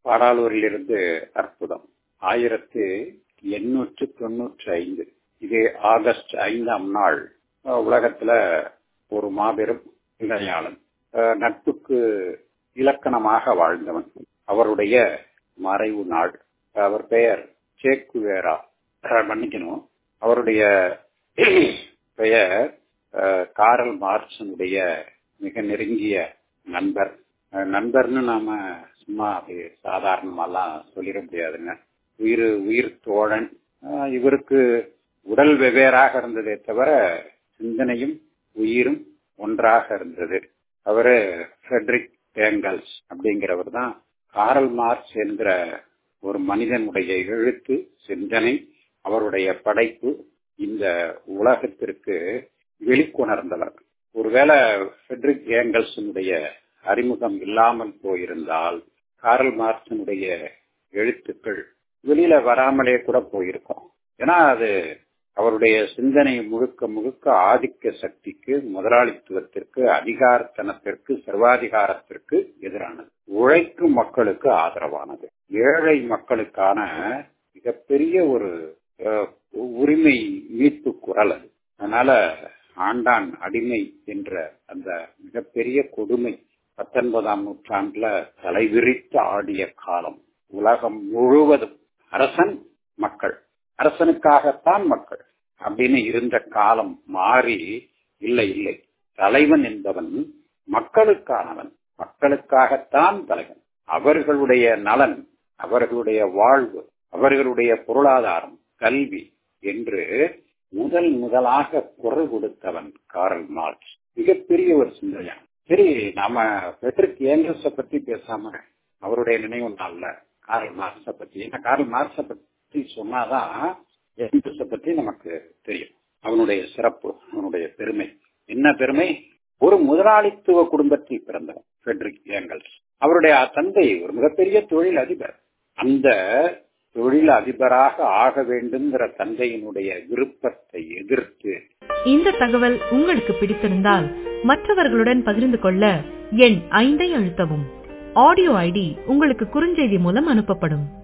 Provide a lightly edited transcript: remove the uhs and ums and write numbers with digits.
பாடாலூரிலிருந்து அற்புதம். 1895 இது ஆகஸ்ட் 5ஆம் நாள் உலகத்துல ஒரு மாபெரும் இளைஞாளன், நட்புக்கு இலக்கணமாக வாழ்ந்தவன். அவருடைய மறைவு நாள். அவர் பெயர் சே குவேரா, மன்னிக்கணும், அவருடைய பெயர் காரல் மார்க்ஸனுடைய மிக நெருங்கிய நண்பர். நண்பர்னு நாம சும்மா அது சாதாரணமாலாம் சொல்லிட முடியாதுங்க. உயிர் தோழன். இவருக்கு உடல் வெவ்வேறாக இருந்ததே தவிர சிந்தனையும் உயிரும் ஒன்றாக இருந்தது. அவரு ஃப்ரெட்ரிக் ஏங்கல்ஸ் அப்படிங்கிறவர் தான் காரல் மார்க்ஸ் என்கிற ஒரு மனிதனுடைய எழுத்து, சிந்தனை, அவருடைய படைப்பு இந்த உலகத்திற்கு வெளிக்கொணர்ந்தவர். ஒருவேளை ஃப்ரெட்ரிக் ஏங்கல்ஸனுடைய அறிமுகம் இல்லாமல் போயிருந்தால் காரல் மார்க்ஸனுடைய எழுத்துக்கள் வெளியில வராமலே கூட போயிருக்கும். ஏன்னா அது அவருடைய சிந்தனை முழுக்க முழுக்க ஆதிக்க சக்திக்கு, முதலாளித்துவத்திற்கு, அதிகாரத்தனத்திற்கு, சர்வாதிகாரத்திற்கு எதிரானது. உழைக்கும் மக்களுக்கு ஆதரவானது. ஏழை மக்களுக்கான மிகப்பெரிய ஒரு உரிமை மீட்பு குரல் அது. அதனால ஆண்டான் அடிமை என்ற அந்த மிகப்பெரிய கொடுமை 19ஆம் நூற்றாண்டுல தலைவிரித்து ஆடிய காலம். உலகம் முழுவதும் அரசன் மக்கள், அரசனுக்காகத்தான் மக்கள் அப்படின்னு இருந்த காலம் மாறி இல்லை, தலைவன் என்பவன் மக்களுக்கானவன், மக்களுக்காகத்தான் தலைவன். அவர்களுடைய நலன், அவர்களுடைய வாழ்வு, அவர்களுடைய பொருளாதாரம், கல்வி என்று முதலாக குரல் கொடுத்தவன் காரல் மார்க்ஸ். மிகப்பெரிய ஒரு சிந்தனையான். சரி, நாம ஃப்ரெட்ரிக் ஏங்கல்ஸை பத்தி பேசாம அவருடைய நினைவு நாள்ல காரல் மார்க்ஸை பத்தி, ஏன்னா காரல் மார்க்ஸை பத்தி சொன்னாதான் ஏங்கல்ஸை பத்தி நமக்கு தெரியும். அவனுடைய சிறப்பு, அவனுடைய பெருமை. என்ன பெருமை? ஒரு முதலாளித்துவ குடும்பத்தில் பிறந்தவன் ஃப்ரெட்ரிக் ஏங்கல்ஸ். அவருடைய தந்தை ஒரு மிகப்பெரிய தொழில் அதிபர். அந்த தொழில் அதிபராக ஆக வேண்டும்ங்கிற தந்தையினுடைய விருப்பத்தை எதிர்த்து. இந்த தகவல் உங்களுக்கு பிடித்திருந்தால் மற்றவர்களுடன் பகிர்ந்து கொள்ள எண் 5 அழுத்தவும். ஆடியோ ஐடி உங்களுக்கு குறுஞ்செய்தி மூலம் அனுப்பப்படும்.